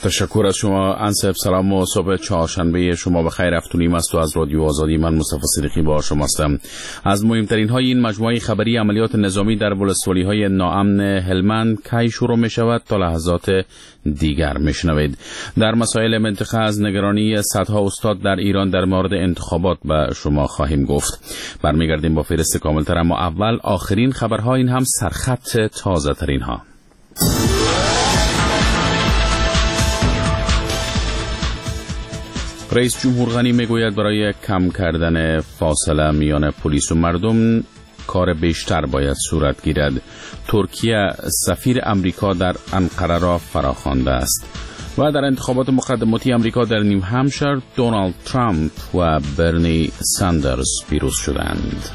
تشکر از شما انصب. سلام و صبح چهارشنبه شما بخیر. افتونیم است و از رادیو آزادی من مصطفی صدیقی با شما هستم. از مهمترین های این مجموعه خبری عملیات نظامی در ولسوالی های ناامن هلمند کی شروع می شود تا لحظات دیگر میشنوید. در مسائل منطقه از نگرانی صدها استاد در ایران در مورد انتخابات به شما خواهیم گفت. برمیگردیم با فهرست کاملتر، اما اول آخرین خبرها، این هم سرخط تازه ترین ها. رئیس جمهور غنی میگوید برای کم کردن فاصله میان پلیس و مردم کار بیشتر باید صورت گیرد. ترکیه سفیر امریکا در انقره را فراخوانده است. و در انتخابات مقدماتی امریکا در نیو همشایر دونالد ترامپ و برنی ساندرز پیروز شدند.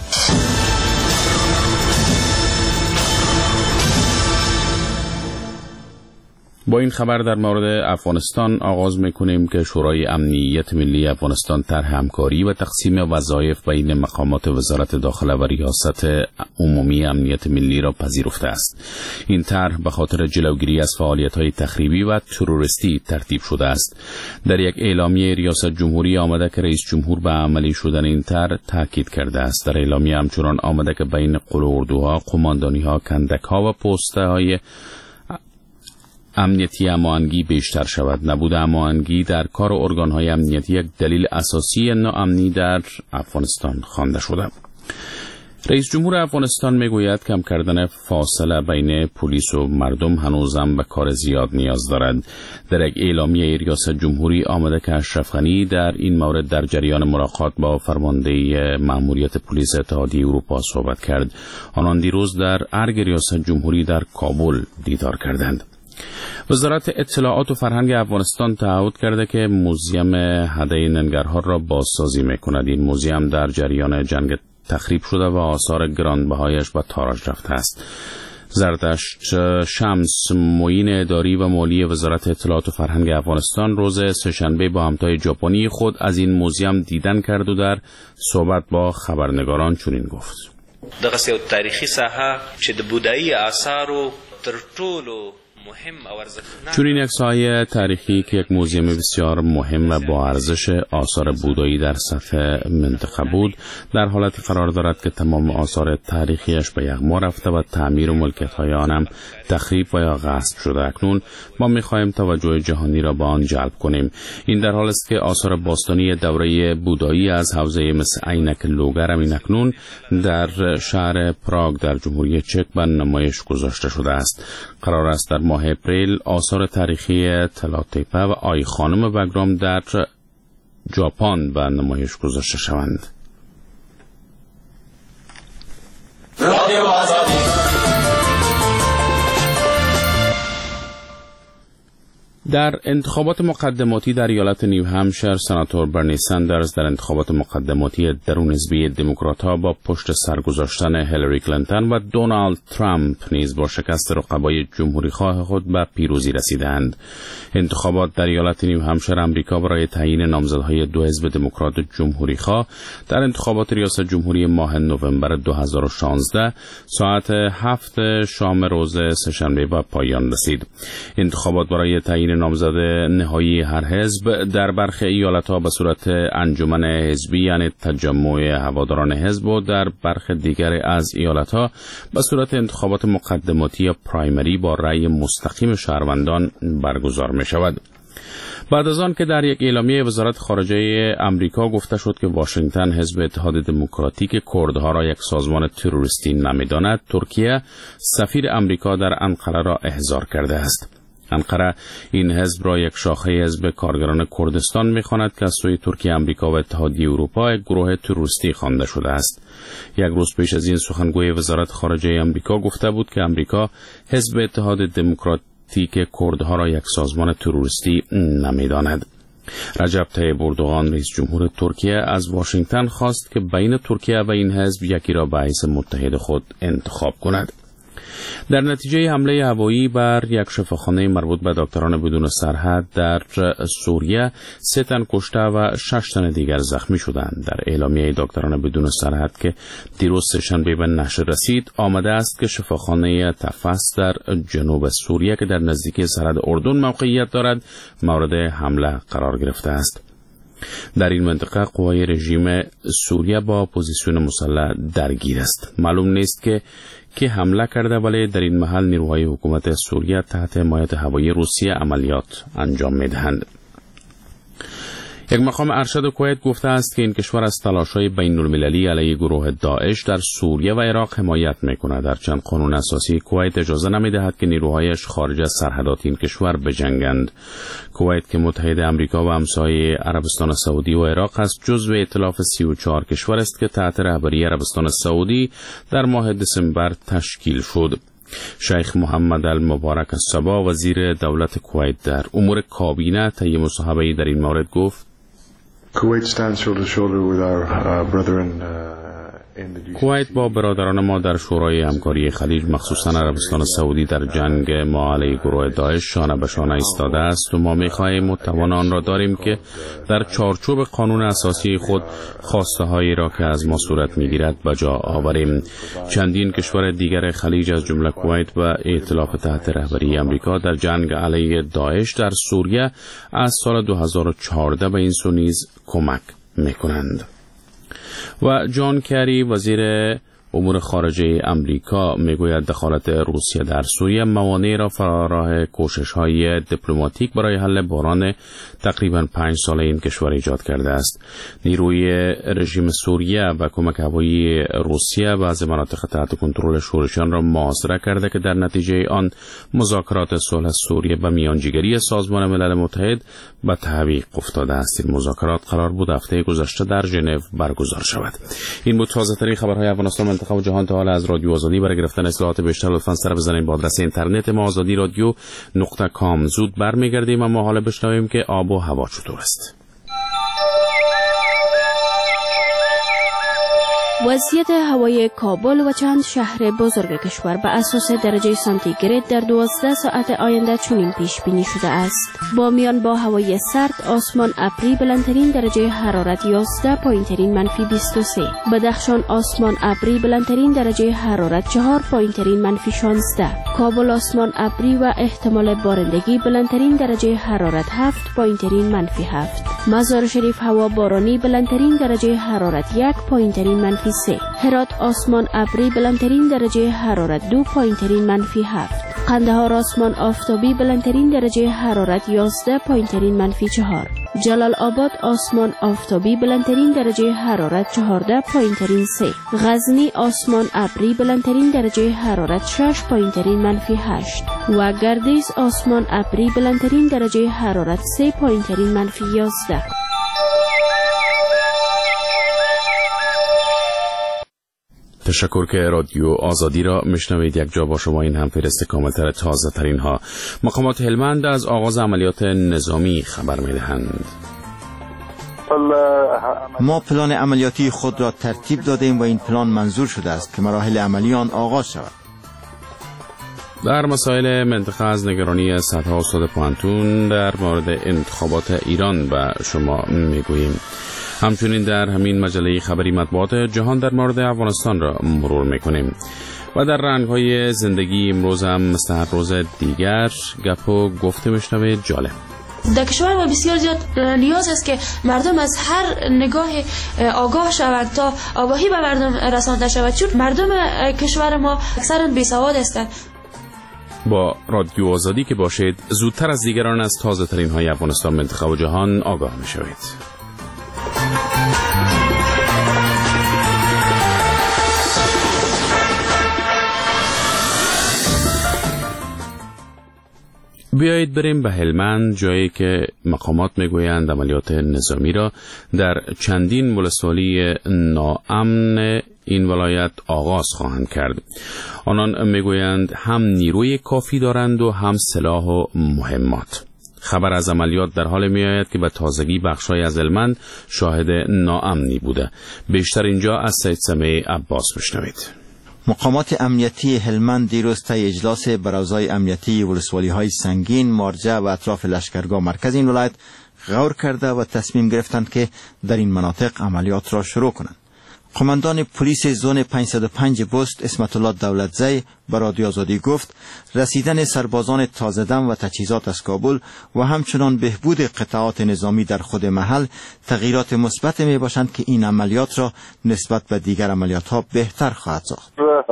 با این خبر در مورد افغانستان آغاز میکنیم که شورای امنیت ملی افغانستان طرح همکاری و تقسیم وظایف بین مقامات وزارت داخله و ریاست عمومی امنیت ملی را پذیرفته است. این طرح به خاطر جلوگیری از فعالیت‌های تخریبی و تروریستی ترتیب شده است. در یک اعلامیه ریاست جمهوری آمده که رئیس جمهور به عملی شدن این طرح تاکید کرده است. در اعلامیه همچنان آمده که بین قلوردوها، قماندانی‌ها، کندک‌ها و پست‌های امنیتی هماهنگی بیشتر شود. نبود هماهنگی در کار ارگان‌های امنیتی یک دلیل اساسی ناامنی در افغانستان خوانده شده. رئیس جمهور افغانستان میگوید کم کردن فاصله بین پلیس و مردم هنوزم به کار زیاد نیاز دارد. در یک اعلامیه ریاست جمهوری آمده که اشرف غنی در این مورد در جریان ملاقات با فرمانده مأموریت پلیس اتحادیه اروپا صحبت کرد. آنان دیروز در ارگ ریاست جمهوری در کابل دیدار کردند. وزارت اطلاعات و فرهنگ افغانستان تعهد کرده که موزیم هده ننگرهار را بازسازی میکند. این موزیم در جریان جنگ تخریب شده و آثار گرانبهایش به تاراج رفته است. زردشت شمس، معین اداری و مالی وزارت اطلاعات و فرهنگ افغانستان روز سه‌شنبه با همتای ژاپنی خود از این موزیم دیدن کرد و در صحبت با خبرنگاران چنین گفت: دغه یو تاریخي ساحه چې د بودایي آثارو تر ټولو چون این یک سایه تاریخی که یک موزیم بسیار مهم و با ارزش آثار بودایی در سطح منطقه بود، در حالتی قرار دارد که تمام آثار تاریخیش به یغما رفته و تعمیر و ملکیت‌های آن هم تخریب و یا غصب شده. اکنون ما می‌خواهیم توجه جهانی را به آن جلب کنیم. این در حال است که آثار باستانی دوره بودایی از حوزه مثل عینک لوگر هم اکنون در شهر پراگ در جمهوری چک به نمایش گذاشته شده است. قرار است در ماه اپریل آثار تاریخی تلاتیپه و آی خانم بگرام در ژاپن به نمایش گذاشته شوند. در انتخابات مقدماتی در ایالت نیو همشایر، سناتور برنی ساندرز در انتخابات مقدماتی درون حزبی دموکرات‌ها با پشت سر گذاشتن هیلاری کلینتون و دونالد ترامپ نیز با شکست رقبای جمهوری‌خواه خود به پیروزی رسیدند. انتخابات در ایالت نیو همشایر آمریکا برای تعیین نامزدهای دو حزب دموکرات و جمهوری‌خواه در انتخابات ریاست جمهوری ماه نوامبر 2016 ساعت 7 شام روز سه‌شنبه به پایان رسید. انتخابات برای تعیین نامزد نهایی هر حزب در برخی ایالت‌ها به صورت انجمن حزبی یعنی تجمع هواداران حزب و در برخی دیگر از ایالت‌ها به صورت انتخابات مقدماتی یا پرایمری با رأی مستقیم شهروندان برگزار می‌شود. بعد از آن که در یک اعلامیه وزارت خارجه امریکا گفته شد که واشنگتن حزب اتحاد دموکراتیک کردها را یک سازمان تروریستی نمی‌داند، ترکیه سفیر امریکا در انقره را احضار کرده است. انقره این حزب را یک شاخه حزب کارگران کردستان می‌خواند که از سوی ترکیه، آمریکا و اتحادیه اروپا یک گروه تروریستی خوانده شده است. یک روز پیش از این سخنگوی وزارت خارجه آمریکا گفته بود که آمریکا حزب اتحاد دموکراتیک کردها را یک سازمان تروریستی نمی‌داند. رجب طیب اردوغان رئیس جمهور ترکیه از واشنگتن خواست که بین ترکیه و این حزب یکی را به حیث متحد خود انتخاب کند. در نتیجه حمله هوایی بر یک شفاخانه مربوط به دکتران بدون سرحد در سوریه 3 تن کشته و 6 تن دیگر زخمی شدند. در اعلامیه دکتران بدون سرحد که دیروز سه‌شنبه به نشر رسید آمده است که شفاخانه تفس در جنوب سوریه که در نزدیکی سرحد اردن موقعیت دارد مورد حمله قرار گرفته است. در این منطقه قوای رژیم سوریه با اپوزیسیون مسلح درگیر است. معلوم نیست که حمله کرده، ولی در این محل نیروهای حکومت سوریه تحت حمایت هوایی روسیه عملیات انجام می‌دهند. یک مقام ارشد کویت گفته است که این کشور از تلاش‌های بین‌المللی علیه گروه داعش در سوریه و عراق حمایت می‌کند. درچند قانون اساسی کویت اجازه نمی‌دهد که نیروهایش خارج از سرحدات این کشور بجنگند. کویت که متحد آمریکا و همسایه عربستان سعودی و عراق است، جزو ائتلاف 34 کشور است که تحت رهبری عربستان سعودی در ماه دسامبر تشکیل شد. شیخ محمد المبارک الصباح وزیر دولت کویت در امور کابینه طی مصاحبه‌ای در این مورد گفت: کویت با برادران ما در شورای همکاری خلیج مخصوصا عربستان سعودی در جنگ ما علیه گروه داعش شانه به شانه ایستاده است و ما می‌خواهیم و توان آن را داریم که در چارچوب قانون اساسی خود خواسته هایی را که از ما صورت می‌گیرد به جا آوریم. چندین کشور دیگر خلیج از جمله کویت و ائتلاف تحت رهبری آمریکا در جنگ علیه داعش در سوریه از سال 2014 به این سو نیز کمک می‌کنند. و جان کری وزیر امور خارجه امریکا میگوید دخالت روسیه در سوریه موانع را فراراه کوشش‌های دیپلماتیک برای حل بحران تقریباً 5 ساله این کشور ایجاد کرده است. نیروی رژیم سوریه و کمک هوایی روسیه بعضی مناطق تحت کنترل شورشیان را محاصره کرده که در نتیجه آن مذاکرات صلح سوریه به میانجیگری سازمان ملل متحد به تعویق افتاده است. این مذاکرات قرار بود هفته گذشته در ژنو برگزار شود. این بود تازه‌ترین خبرهای افغانستان، منطقه و جهان تا حالا از رادیو آزادی. برای گرفتن اطلاعات بیشتر لطفاً سر بزنید به آدرس اینترنت ما azadi.radio.com. زود برمیگردیم اما حالا بشنویم که آب و هوا چطور است. وضعیت هوای کابل و چند شهر بزرگ کشور به اساس درجه سانتیگراد در 12 ساعت آینده چنین پیش بینی شده است: بامیان با هوای سرد، آسمان ابری، بلندترین درجه حرارت 11، پایینترین منفی 23. بدخشان آسمان ابری، بلندترین درجه حرارت 4، پایینترین منفی 16. کابل آسمان ابری و احتمال بارندگی، بلندترین درجه حرارت 7، پایینترین منفی 7. مزار شریف هوا بارانی، بلندترین درجه حرارت 1، پایینترین منفی 3. هرات آسمان ابری، بلندترین درجه حرارت 2، پایینترین منفی 7. قندهار آسمان آفتابی، بلندترین درجه حرارت 11، پایینترین منفی 4. جلال آباد آسمان آفتابی، بلندترین درجه حرارت 14، پایینترین 3. غزنی آسمان ابری، بلندترین درجه حرارت 6، پایینترین منفی 8. و گردیز آسمان ابری، بلندترین درجه حرارت 3، پایینترین منفی 11. تشکر که رادیو آزادی را میشنوید. یک جا با شما این هم فهرست کاملتر تازه ترین ها. مقامات هلمند از آغاز عملیات نظامی خبر میدهند. ما پلان عملیاتی خود را ترتیب دادیم و این پلان منظور شده است که مراحل عملی آن آغاز شود. در مسائل منطقه از نگرانی صدها استاد پوهنتون در مورد انتخابات ایران به شما میگوییم. همچنین در همین مجله خبری مطبوعات جهان در مورد افغانستان را مرور میکنیم و در رنگ‌های زندگی امروز هم مثل هر روز دیگر گپ و گفته میشنوید جالب. در کشور ما بسیار زیاد نیاز است که مردم از هر نگاه آگاه شوند تا آگاهی به مردم رسانده شود، چون مردم کشور ما اکثرا بیسواد هستند. با رادیو آزادی که باشید زودتر از دیگران از تازه ترین های افغانستان، منطقه و جهان آگاه میشوید. بیایید بریم به هلمند، جایی که مقامات میگویند عملیات نظامی را در چندین ولسوالی ناامن این ولایت آغاز خواهند کرد. آنان میگویند هم نیروی کافی دارند و هم سلاح و مهمات. خبر از عملیات در حال می آید که به تازگی بخشای از هلمند شاهد ناامنی بوده. بیشتر اینجا از سید سمیع عباس بشنوید. مقامات امنیتی هلمند دیروز طی اجلاس برازای امنیتی ولسوالی‌های سنگین، مارجه و اطراف لشکرگاه مرکز این ولایت غور کرده و تصمیم گرفتند که در این مناطق عملیات را شروع کنند. قماندان پلیس زون 505 بست اسمت الله دولتزی به رادیو آزادی گفت رسیدن سربازان تازه دم و تجهیزات از کابل و همچنان بهبود قطعات نظامی در خود محل تغییرات مثبت می باشند که این عملیات را نسبت به دیگر عملیات ها بهتر خواهد ساخت.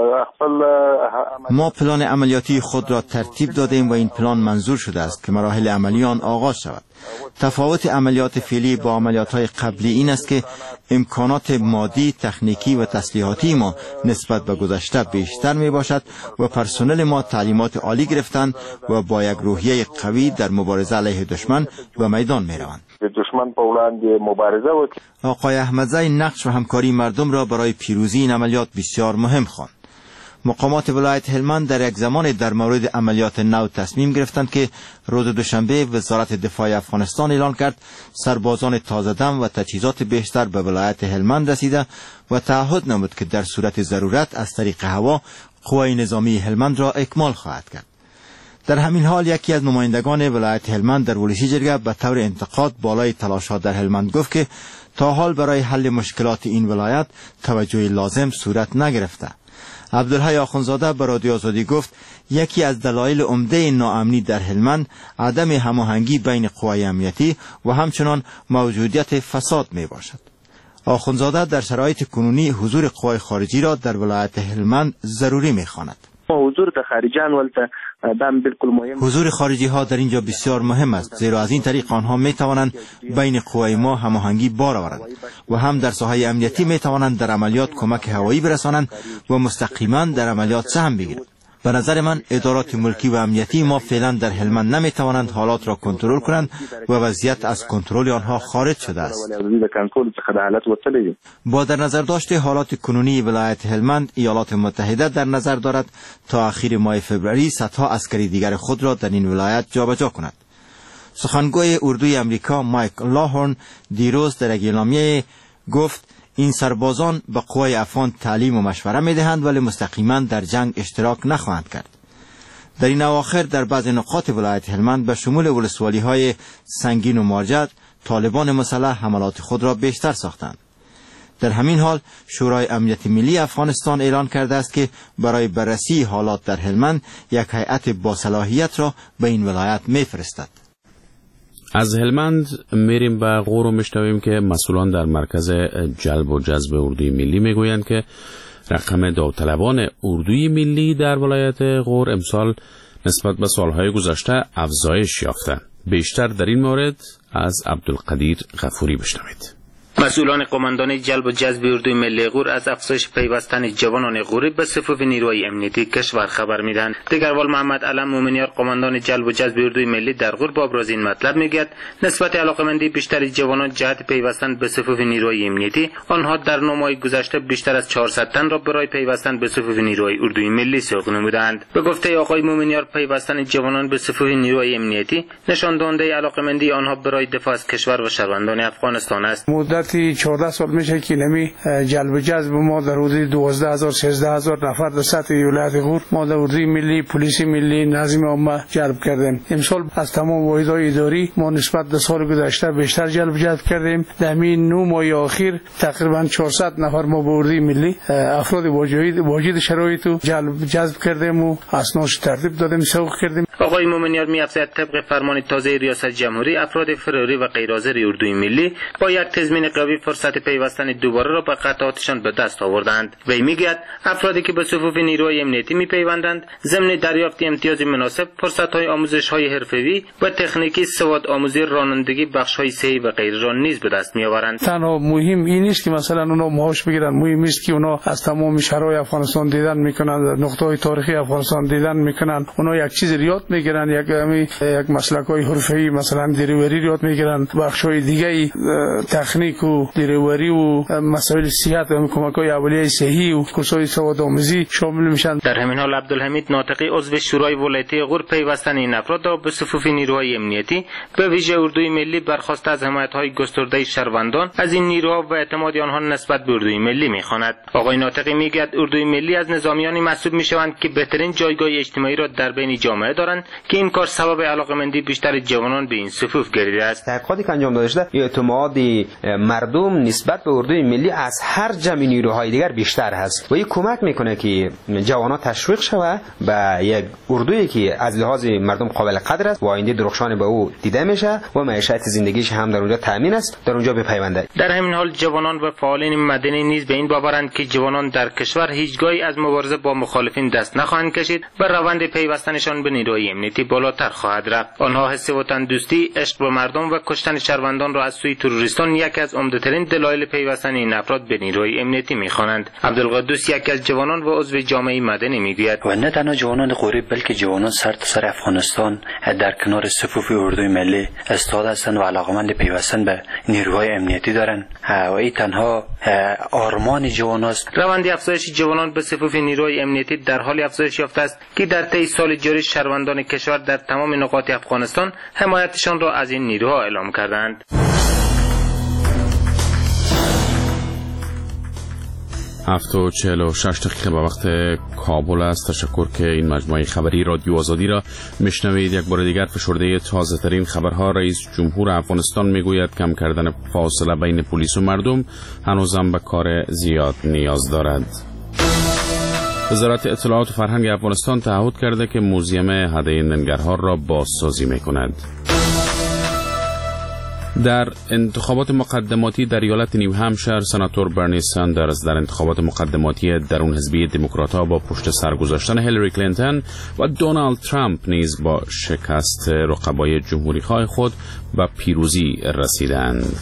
ما پلان عملیاتی خود را ترتیب دادیم و این پلان منظور شده است که مراحل عملی آن آغاز شود. تفاوت عملیات فعلی با عملیات‌های قبلی این است که امکانات مادی، تکنیکی و تسلیحاتی ما نسبت به گذشته بیشتر می باشد و پرسنل ما تعلیمات عالی گرفتند و با یک روحیه قوی در مبارزه علیه دشمن به میدان می روند. آقای احمدزی نقش و همکاری مردم را برای پیروزی این عملیات بسیار مهم خواند. مقامات ولایت هلمند در یک زمان در مورد عملیات نو تصمیم گرفتند که روز دوشنبه وزارت دفاع افغانستان اعلان کرد سربازان تازه دم و تجهیزات بیشتر به ولایت هلمند رسیده و تعهد نمود که در صورت ضرورت از طریق هوا قوای نظامی هلمند را اکمال خواهد کرد. در همین حال یکی از نمایندگان ولایت هلمند در ولسی جرگه به طور انتقاد بالای تلاشات در هلمند گفت که تا حال برای حل مشکلات این ولایت توجه لازم صورت نگرفته. عبدالحی آخونزاده به رادیو آزادی گفت یکی از دلایل عمده ناامنی در هلمند عدم هماهنگی بین قوای امنیتی و همچنان موجودیت فساد می باشد. آخونزاده در شرایط کنونی حضور قوای خارجی را در ولایت هلمند ضروری می خواند. حضور خارجی ها در اینجا بسیار مهم است، زیرا از این طریق آنها می توانند بین قوای ما هماهنگی بار آورند و هم در ساحه امنیتی می توانند در عملیات کمک هوایی برسانند و مستقیما در عملیات سهم بگیرند. به نظر من ادارات ملکی و امنیتی ما فعلا در هلمند نمی توانند حالات را کنترل کنند و وضعیت از کنترل آنها خارج شده است. با در نظر داشته حالات کنونی ولایت هلمند، ایالات متحده در نظر دارد تا اخیر ماه فوریه صدها عسکری دیگر خود را در این ولایت جابجا کند. سخنگوی اردوی امریکا مایک لاهورن دیروز در اعلامیه گفت این سربازان به قوای افغان تعلیم و مشوره می دهند ولی مستقیما در جنگ اشتراک نخواهند کرد. در این اواخر در بعض نقاط ولایت هلمند به شمول ولسوالی های سنگین و مارجه طالبان مسلح حملات خود را بیشتر ساختند. در همین حال شورای امنیت ملی افغانستان اعلان کرده است که برای بررسی حالات در هلمند یک هیئت با صلاحیت را به این ولایت می‌فرستد. از هلمند میریم به غور و میشنویم که مسئولان در مرکز جلب و جذب اردوی ملی میگویند که رقم داوطلبان اردوی ملی در ولایت غور امسال نسبت به سالهای گذشته افزایش یافته. بیشتر در این مورد از عبدالقدیر غفوری بشنوید. مسئولان قماندانی جلب و جذب اردوی ملی غور از افزایش پیوستن جوانان غوری به صفوف نیروهای امنیتی کشور خبر میدن. دیگروال محمد علم مومنیار قماندان جلب و جذب اردوی ملی در غور با ابراز این مطلب میگوید نسبت علاقمندی بیشتر جوانان جهت پیوستن به صفوف نیروهای امنیتی، آنها در 9 ماه گذشته بیشتر از 400 تن را برای پیوستن به صفوف نیروهای اردوی ملی سوق نمودند. به گفته آقای مومنیار پیوستن جوانان به صفوف نیروهای امنیتی نشان دهنده علاقمندی آنها برای دفاع از کشور و شهروندان افغانستان است. 14 سال میشه که نمی جلب و جذب ما در حدود 12000 13000 نفر در سطح ولایت غور ما در اردوی ملی، پلیس ملی، نظم عامه جلب کردیم. امسال از تمام واحدهای اداری ما نسبت به سال گذشته بیشتر جلب و جذب کردیم. در همین 9 ماه اخیر تقریبا 400 نفر ما به اردوی ملی افراد واجد شرایط جلب و جذب کردیم و اسنادش ترتیب دادیم، سوق کردیم. آقای مومنیار می‌افزاید طبق فرمان تازه ریاست جمهوری افراد فراری و غیر حاضر اردوی ملی با یک تضمین قوی فرصت پیوستن دوباره را به قطعاتشان به دست آوردند. وی میگوید افرادی که به صفوف نیروهای امنیتی میپیوندند ضمن دریافت امتیاز مناسب فرصت‌های آموزش‌های حرفه‌ای و تکنیکی سواد آموزی رانندگی بخش‌های صحی و غیره را نیز به دست میآورند. تنها مهم این نیست که مثلا اونا معاش بگیرن، مهم است که اونا از تمام شهرهای افغانستان دیدن میکنن، نقطه‌های تاریخی افغانستان دیدن میکنن، اونا یک چیز یاد میگیرن، یک مسلک‌های حرفه‌ای مثلا دریوری یاد میگیرن، بخش‌های دیگه تکنیک و و دریوری و مسائل صحت و کمک‌های اولیه صحی و کورس‌های سوادآموزی شامل میشن. در همین حال عبدالحمید ناطقی عضو شورای ولایتی غور پیوستن این افراد را به صفوف نیروهای امنیتی به ویژه اردوی ملی برخواسته از حمایت‌های گسترده شهروندان از این نیروها و اعتماد آنها نسبت به اردوی ملی می‌خواند. آقای ناطقی میگوید اردوی ملی از نظامیانی محسوب می‌شوند که بهترین جایگاه اجتماعی را در بین جامعه دارند که این کار سبب علاقه‌مندی بیشتر جوانان به این صفوف گردیده است. تحقیقاتی که انجام داده شده اعتماد مردم نسبت به اردوی ملی از هر جمع نیروهای دیگر بیشتر هست و این کمک میکنه که جوانان تشویق شوه به یک اردویی که از لحاظ مردم قابل قدر است و آینده درخشان به او دیده میشه و معیشت زندگیش هم در اونجا تامین است، در اونجا بپیونده. در همین حال جوانان و فعالین مدنی نیز به این باورند که جوانان در کشور هیچگاهی از مبارزه با مخالفین دست نخواهند کشید و روند پیوستنشان به نیروهای امنیتی بالاتر خواهد رفت. آنها حس وطن‌دوستی، عشق به مردم و کشتن شهروندان را از سوی تروریستان یکی از عمده‌ترین دلایل پیوستن این افراد به نیروهای امنیتی می‌خوانند. عبدالقدوس یکی از جوانان و عضو جامعه مدنی میگوید و نه تنها جوانان غوری بلکه جوانان سرتاسر افغانستان در کنار صفوف اردوی ملی استاد هستند و علاقمند پیوستن به نیروهای امنیتی دارند و این تنها آرمان جوان است. روند افزایش جوانان به صفوف نیروهای امنیتی در حال افزایش یافته است که در طی سال جاری شهروندان کشور در تمام نقاط افغانستان حمایتشان را از این نیروها اعلام کردند. 7:46 دقیقه به وقت کابل است. تشکر که این مجموعه خبری رادیو آزادی را میشنوید. یک بار دیگر فشرده تازه ترین خبرها. رئیس جمهور افغانستان میگوید کم کردن فاصله بین پلیس و مردم هنوزم به کار زیاد نیاز دارد. وزارت اطلاعات و فرهنگ افغانستان تعهد کرده که موزیم هده ننگرهار را بازسازی میکند. در انتخابات مقدماتی در ایالت نیو همشایر سناتور برنی ساندرز در انتخابات مقدماتی درون حزبی دموکرات‌ها با پشت سر گذاشتن هیلاری کلینتون و دونالد ترامپ نیز با شکست رقبای جمهوری‌خواه خود به پیروزی رسیدند.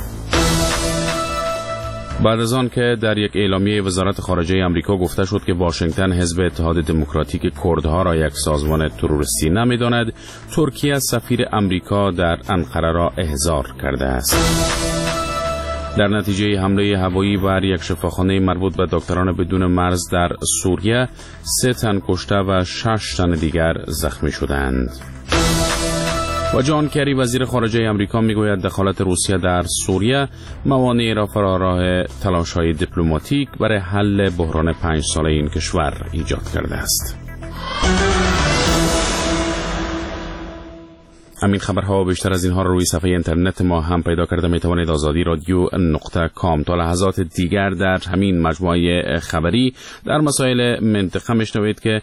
بعد از آن که در یک اعلامیه وزارت خارجه آمریکا گفته شد که واشنگتن حزب اتحاد دموکراتیک کردها را یک سازمان تروریستی نمی‌داند، ترکیه سفیر آمریکا در انقره را احضار کرده است. در نتیجه حمله هوایی بر یک شفاخانه مربوط به دکتران بدون مرز در سوریه 3 تن کشته و 6 تن دیگر زخمی شدند. و جان کری وزیر خارجه آمریکا میگوید دخالت روسیه در سوریه موانعی را فراراه تلاش‌های دیپلماتیک برای حل بحران 5 ساله این کشور ایجاد کرده است. همین خبرها و بیشتر از اینها را روی صفحه اینترنت ما هم پیدا کرده میتوانید azadi.radio.com. تا لحظات دیگر در همین مجموعه خبری در مسائل منطقه میشنوید که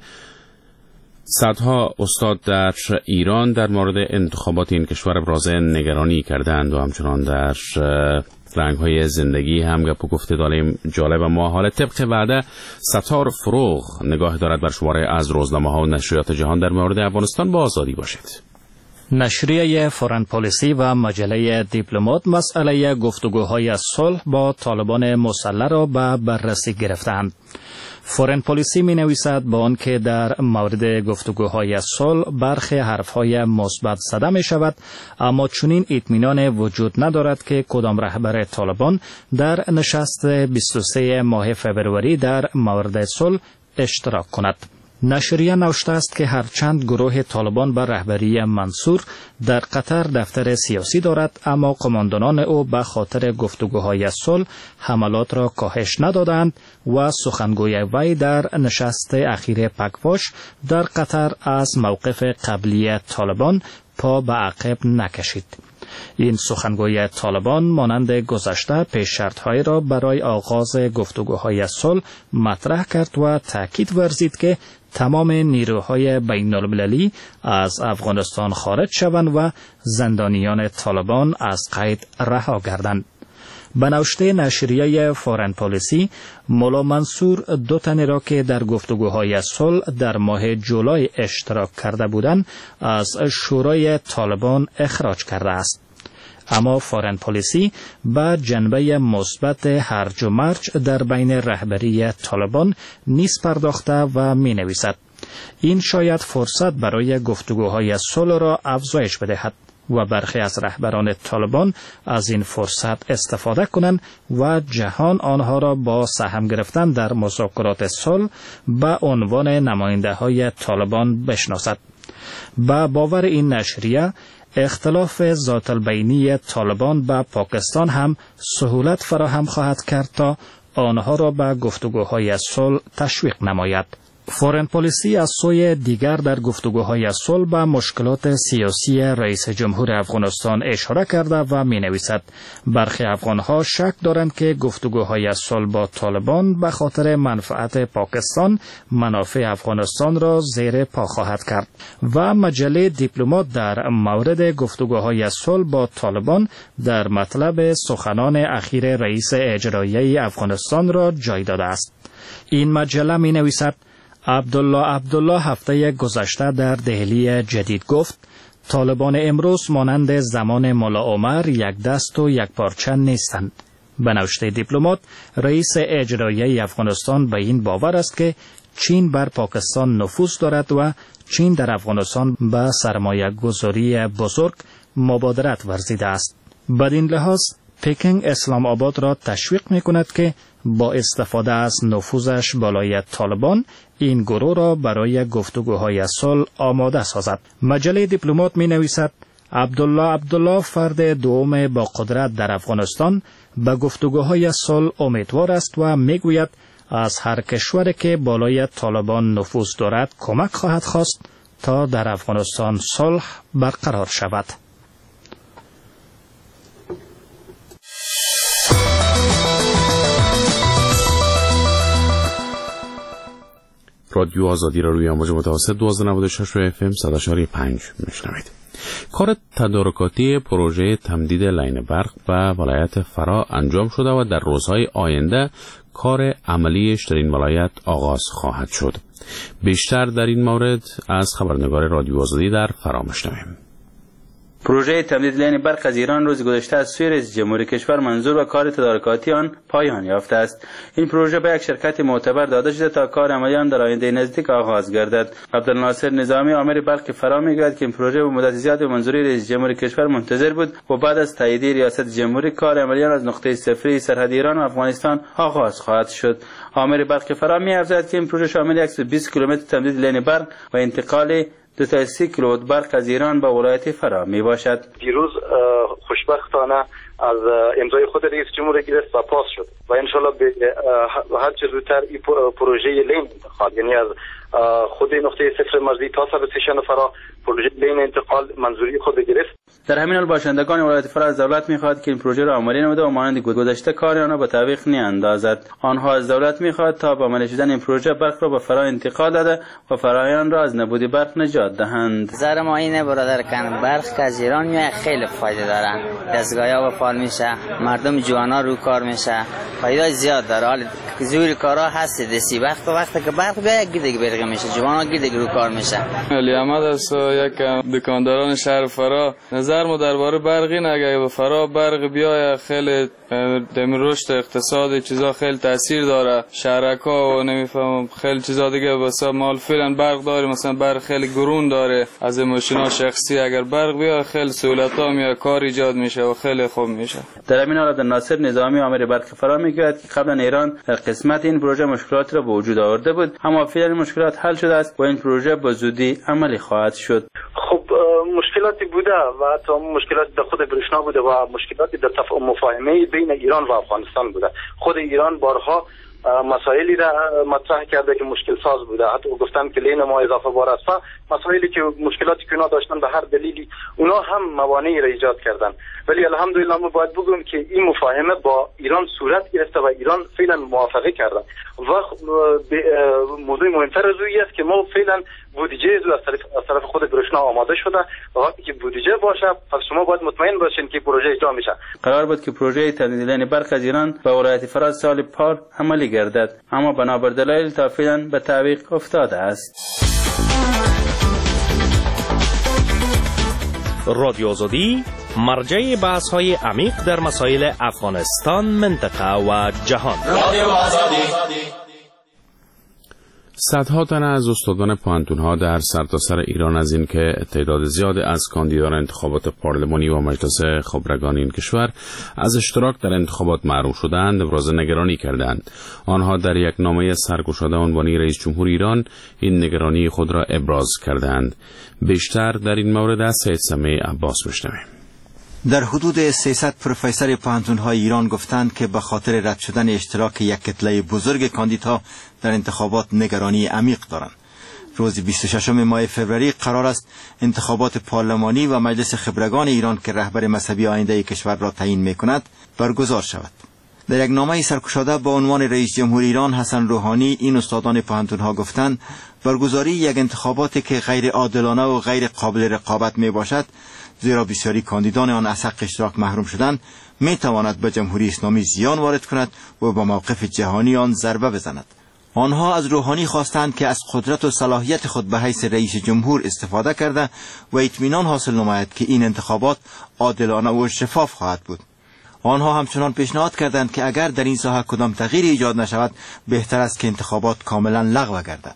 صدها استاد در ایران در مورد انتخابات این کشور ابراز نگرانی کردند و همچنان در رنگ‌های زندگی هم گپ و گفته داریم. جالب ما حال طبق وعده ستار فروغ نگاه دارد بر شماره از روزنامه‌ها و نشریات جهان در مورد افغانستان. با آزادی باشید. نشریه فورن پالیسی و مجله دیپلمات مسئله گفتگوهای صلح با طالبان مسلح را به بررسی گرفتند. فورن پالیسی می نویسد با آنکه در مورد گفتگوهای صلح برخی حرفهای مثبت زده می شود، اما چنین اطمینان وجود ندارد که کدام رهبر طالبان در نشست 23 ماه فوریه در مورد صلح اشتراک کند. نشریه نوشته است که هرچند گروه طالبان به رهبری منصور در قطر دفتر سیاسی دارد، اما قماندانان او به خاطر گفتگوهای صلح حملات را کاهش ندادند و سخنگوی وی در نشست اخیر پکواش در قطر از موقف قبلی طالبان پا به عقب نکشید. این سخنگوی طالبان مانند گذشته پیش شرط‌های را برای آغاز گفتگوهای صلح مطرح کرد و تاکید ورزید که تمام نیروهای بین‌المللی از افغانستان خارج شوند و زندانیان طالبان از قید رها گردند. به نوشته نشریه فورن پالیسی، مولا منصور 2 تنی را که در گفتگوهای صلح در ماه جولای اشتراک کرده بودند از شورای طالبان اخراج کرده است. اما فورن پالیسی به جنبه مثبت هرج و مرج در بین رهبری طالبان نیز پرداخته و می نویسد این شاید فرصت برای گفتگوهای صلح را افزایش بدهد. و برخی از رهبران طالبان از این فرصت استفاده کنند و جهان آنها را با سهم گرفتن در مذاکرات صلح به عنوان نماینده‌های طالبان بشناسد. با باور این نشریه اختلاف ذات البینی طالبان با پاکستان هم سهولت فراهم خواهد کرد تا آنها را به گفتگوهای صلح تشویق نماید. فورن پالیسی از سوی دیگر در گفتگوهای صلح به مشکلات سیاسی رئیس جمهور افغانستان اشاره کرده و می نویسد برخی افغانها شک دارند که گفتگوهای صلح با طالبان به خاطر منفعت پاکستان منافع افغانستان را زیر پا خواهد کرد و مجله دیپلمات در مورد گفتگوهای صلح با طالبان در مطلب سخنان اخیر رئیس اجرایی افغانستان را جای داده است. این مجله می نویسد عبدالله هفته گذشته در دهلی جدید گفت طالبان امروز مانند زمان مولا عمر یک دست و یک پارچه نیستند. به نوشته دیپلمات رئیس اجرایی افغانستان به این باور است که چین بر پاکستان نفوذ دارد و چین در افغانستان به سرمایه گذاری بزرگ مبادرت ورزیده است. بدین لحاظ پکینگ اسلام آباد را تشویق می کند که با استفاده از نفوذش بالای طالبان این گروه را برای گفتگوهای صلح آماده سازد. مجله دیپلمات می نویسد عبدالله فرد دوم با قدرت در افغانستان به گفتگوهای صلح امیدوار است و می گوید از هر کشوری که بالای طالبان نفوذ دارد کمک خواهد خواست تا در افغانستان صلح برقرار شود. رادیو آزادی را روی امواج متوسط 1296 و FM 100.5 میشنوید. کار تدارکاتی پروژه تمدید لاین برق به ولایت فرا انجام شده و در روزهای آینده کار عملیش در این ولایت آغاز خواهد شد. بیشتر در این مورد از خبرنگار رادیو آزادی در فرا میشنویم. پروژه تمدید لاین برق از ایران روز گذشته از سوی رئیس جمهور کشور منظور و کار تدارکاتی آن پایان یافته است. این پروژه به یک شرکت معتبر داده شده تا کار عملی آن در آینده نزدیک آغاز گردد. عبدالناصر نظامی آمر برق فرا میگوید که این پروژه به مدت زیاد به منظوری رئیس جمهور کشور منتظر بود و بعد از تایید ریاست جمهوری کار عملی آن از نقطه صفری سرحد ایران و افغانستان آغاز خواهد شد. آمر برق فرا می‌افزاید که این پروژه شامل 120 کیلومتر تمدید لاین برق و انتقال 2 کیلووات برق از ایران به ولایت فرا می باشد. دیروز خوشبختانه از امضای خود رئیس جمهور گرفت و پاس شد و انشالله به هر چه زودتر این پروژه لین انتقال، یعنی از خود نقطه صفر مرزی تا سبستیشن فرا پروژه لین انتقال منظوری خود گرفت. در همین حال باشندگان ولایت فرا از دولت می‌خواهد که این پروژه را عملی نموده و مانند گذشته کار آنها به تعویق نیاندازد. آنها از دولت می‌خواهد تا با عملی شدن این پروژه برق را به فرا انتقال داده و فرایان را از نبود برق نجات دهند. نظر ما اینه برادر کن برق که از ایران میاد خیلی فایده دارن. دستگاه‌ها فعال میشه، مردم جوانا رو کار میشه، فایده زیاد داره. حال زور کارا هست دسی وقتی که برق بیاد گیدگ برق میشه، جوانا گیدگ رو کار میشه. علی احمد است، یک دکانداران شهر فرا. نظر ما درباره برق اینه اگه به فرا برق بیاد خیلی در رشد اقتصادی چیزا خیلی تاثیر داره. شهرکا و نمیفهمم خیلی چیزا دیگه واسه مال فعلا برق داره، مثلا برق خیلی گرون داره از ماشینا شخصی. اگر برق بیاد خیلی سهولت‌ها میاد، کار ایجاد میشه و خیلی خوب میشه. در همین حال عبدالناصر نظامی آمر برق فرا میگوید که قبلا ایران در قسمت این پروژه مشکلات را به وجود آورده بود، اما فعلا مشکلات حل شده است و این پروژه به زودی عملی خواهد شد. خب مشکلاتی بوده و حتی مشکلات در خود برشنا بوده و مشکلاتی در مفاهمه بین ایران و افغانستان بوده. خود ایران بارها مسائلی را مطرح کرده که مشکل ساز بوده، حتی گفتن که لین ما اضافه بار است. مسائلی که مشکلاتی که اونا داشتن به هر دلیلی اونا هم موانعی را ایجاد کردن، ولی الحمدلله ما باید بگویم که این مفاهمه با ایران صورت گرفته و ایران فعلا موافقه کردن و موضوع مهمتر از این است که ما فعلا بودجه از طرف خود برشنا آماده شده و وقتی که بودجه باشه پس شما باید مطمئن باشین که پروژه اجرا میشه. قرار بود که پروژه تمدید لاین برق از ایران به ولایت فرا سال پار عملی گردد، اما بنابر دلایل تا فعلا به تعویق افتاده است. رادیو آزادی مرجع بحث‌های عمیق در مسائل افغانستان، منطقه و جهان. صدها تن از استادان پوهنتون‌ها در سرتاسر ایران از این که تعداد زیاد از کاندیدان انتخابات پارلمانی و مجلس خبرگان این کشور از اشتراک در انتخابات محروم شدند ابراز نگرانی کردند. آنها در یک نامه سرگشاده عنوانی رئیس جمهور ایران این نگرانی خود را ابراز کردند. بیشتر در این مورد از سید سمیع عباس میشنویم. در حدود 300 پروفسور پوهنتون‌های ایران گفتند که به خاطر رد شدن اشتراک یک کتله بزرگ کاندیدها در انتخابات نگرانی عمیق دارند. روز 26 ماه فوریه قرار است انتخابات پارلمانی و مجلس خبرگان ایران که رهبر مذهبی آینده کشور را تعیین می‌کند برگزار شود. در یک نامه سرگشاده با عنوان رئیس جمهور ایران حسن روحانی این استادان پوهنتون‌ها گفتند برگزاری یک انتخاباتی که غیر عادلانه و غیر قابل رقابت میباشد، زیرا بسیاری کاندیدان آن از حق اشتراک محروم شدند، میتواند به جمهوری اسلامی زیان وارد کند و به موقف جهانی آن ضربه بزند. آنها از روحانی خواستند که از قدرت و صلاحیت خود به حیث رئیس جمهور استفاده کرده و اطمینان حاصل نماید که این انتخابات عادلانه و شفاف خواهد بود. آنها همچنان پیشنهاد کردند که اگر در این ساحه کدام تغییری ایجاد نشود، بهتر است که انتخابات کاملا لغو گردد.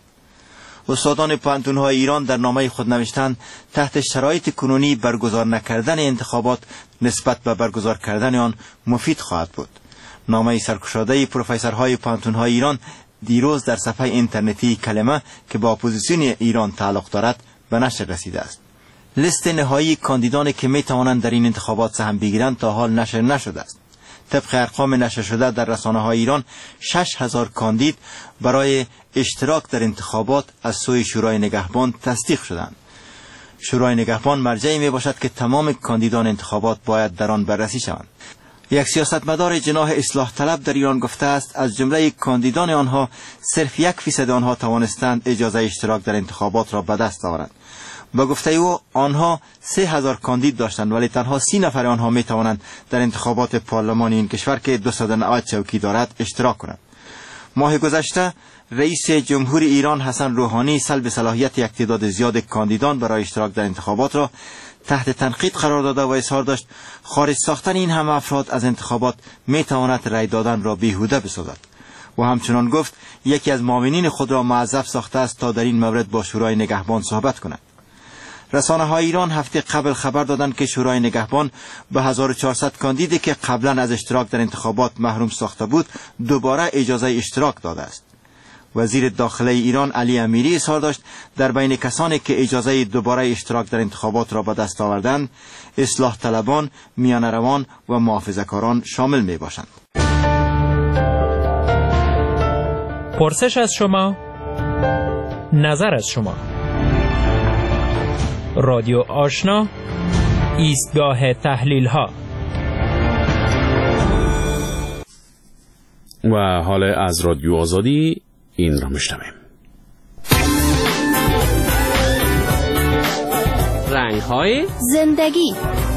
استادان پوهنتون‌های ایران در نامه خود نوشتند تحت شرایط کنونی برگزار نکردن انتخابات نسبت به برگزار کردن آن مفید خواهد بود. نامه سرگشاده پروفسورهای پوهنتون‌های ایران دیروز در صفحه اینترنتی کلمه که با اپوزیسیون ایران تعلق دارد به نشر رسیده است. لیست نهایی کاندیدانی که می توانند در این انتخابات سهم بگیرند تا حال نشر نشده است. طبق ارقام نشر شده در رسانه‌های ایران 6000 کاندید برای اشتراک در انتخابات از سوی شورای نگهبان تصدیق شدند. شورای نگهبان مرجعی می باشد که تمام کاندیدان انتخابات باید در آن بررسی شوند. یک سیاستمدار جناح اصلاح طلب در ایران گفته است از جمله کاندیدان آنها صرف 1% آنها توانستند اجازه اشتراک در انتخابات را به دست آورند. با گفته او آنها 3000 کاندید داشتند ولی تنها 30 نفر آنها می توانند در انتخابات پارلمانی این کشور که 290 چوکی دارد اشتراک کنند. ماه گذشته رئیس جمهور ایران حسن روحانی سلب صلاحیت یک تعداد زیاد کاندیدان برای اشتراک در انتخابات را تحت تنقید قرار داده و اظهار داشت خارج ساختن این همه افراد از انتخابات می تواند رأی دادن را بیهوده بسازد و همچنان گفت یکی از معاونین خود را موظف ساخته است تا در این مورد با شورای نگهبان صحبت کند. رسانه‌های ایران هفته قبل خبر دادند که شورای نگهبان به 1400 کاندیدی که قبلا از اشتراک در انتخابات محروم ساخته بود دوباره اجازه اشتراک داده است. وزیر داخله ایران علی امیری اظهار داشت در بین کسانی که اجازه دوباره اشتراک در انتخابات را به دست آوردند اصلاح طلبان، میانه روان و محافظه‌کاران شامل می باشند. پرسش از شما، نظر از شما. رادیو آشنا، ایستگاه تحلیل ها. و حال از رادیو آزادی این را میشنویم. رنگ های زندگی.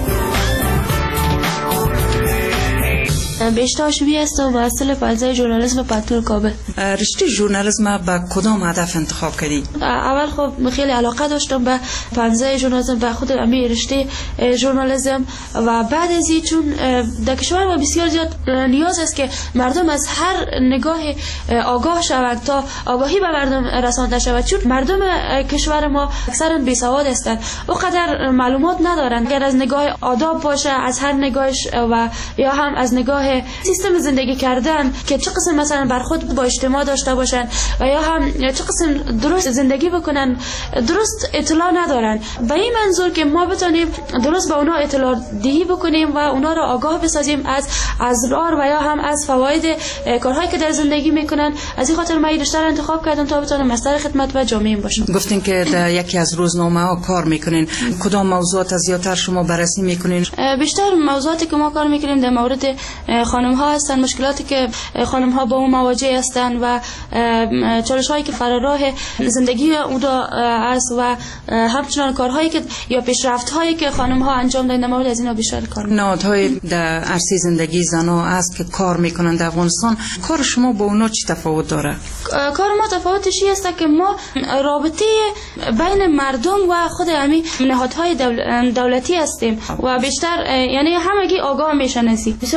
بیشتر شبیه است و اصل فضای ژورنالیسم پتول کابل. رشته ژورنالیسم با کدام هدف انتخاب کردی؟ اول خب خیلی علاقه داشتم به فضای ژورنالیسم، به خود همین رشته ژورنالیسم و بعد از این چون در کشور ما بسیار زیاد نیاز است که مردم از هر نگاه آگاه شوند تا آگاهی به مردم رسانده شود، چون مردم کشور ما اکثرا بیسواد هستند، اونقدر معلومات ندارند. اگر از نگاه آداب باشه، از هر نگاهش و یا هم از نگاه سیستم زندگی کردن که چه قسم مثلا برخورد با اجتماع داشته باشن و یا هم چه قسم درست زندگی بکنن، درست اطلاع ندارن. به این منظور که ما بتونیم درست به اونا اطلاع دهی بکنیم و اونا را آگاه بسازیم از اضرار و یا هم از فواید کارهایی که در زندگی میکنن. از این خاطر من این رشته را انتخاب کردم تا بتونم مصدر خدمت و جامعه باشم. گفتین که در یکی از روزنامه ها کار میکنین، کدام موضوعات از زیادتر شما بررسی میکنین؟ بیشتر موضوعاتی که ما کار میکنیم در مورد خانم ها هستن، مشکلاتی که خانم ها با اون مواجه هستن و چالش هایی که فراراه زندگی اونها است و همچنان کارهایی که یا پیشرفت هایی که خانم ها انجام دادن. در مورد از اینا بیشتر کار میکنیم. نهادهای در عرصه زندگی زنها است که کار میکنن در افغانستان. کار شما با اونا چی تفاوت داره؟ کار ما تفاوتش است که ما رابطه بین مردم و خود همین نهادهای دولتی هستیم و بیشتر یعنی همگی آگاه میشناسی. بسیار زیاد ما از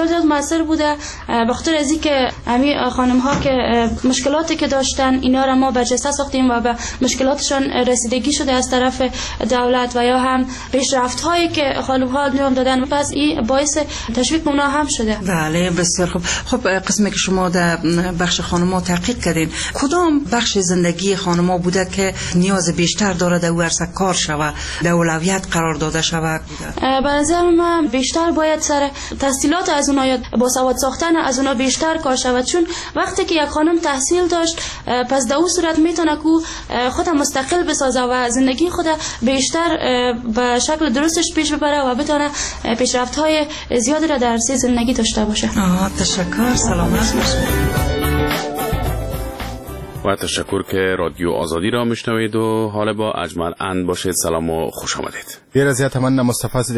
مؤثر بوده، به خاطر از اینکه همین خانم ها که مشکلاتی که داشتن اینا را ما برجسته ساختیم و به مشکلاتشان رسیدگی شده از طرف دولت و یا هم پیشرفت هایی که خانم ها انجام دادن، پس این باعث تشویق اونا هم شده. بله بسیار خوب. خب قسمی که شما در بخش خانم‌ها تحقیق کردین، کدام بخش زندگی خانم‌ها بوده که نیاز بیشتر داره در ورسه کار شود، در اولویت قرار داده شود؟ به نظر من بیشتر باید سر تحصیلات از اونها یا با سواد ساختن از اونها بیشتر کار شود، چون وقتی که یک خانم تحصیل داشت پس در اون صورت میتونه که خود مستقل بسازه و زندگی خود بیشتر به شکل درستش پیش ببره و بتونه پیشرفت‌های زیادی را در زندگی داشته باشه. تشکر، سلامت باشید. و تشکر که رادیو آزادی را میشنوید و حال با اجمل اند باشید. سلام و خوش آمدید. غیر از تمنا مصطفی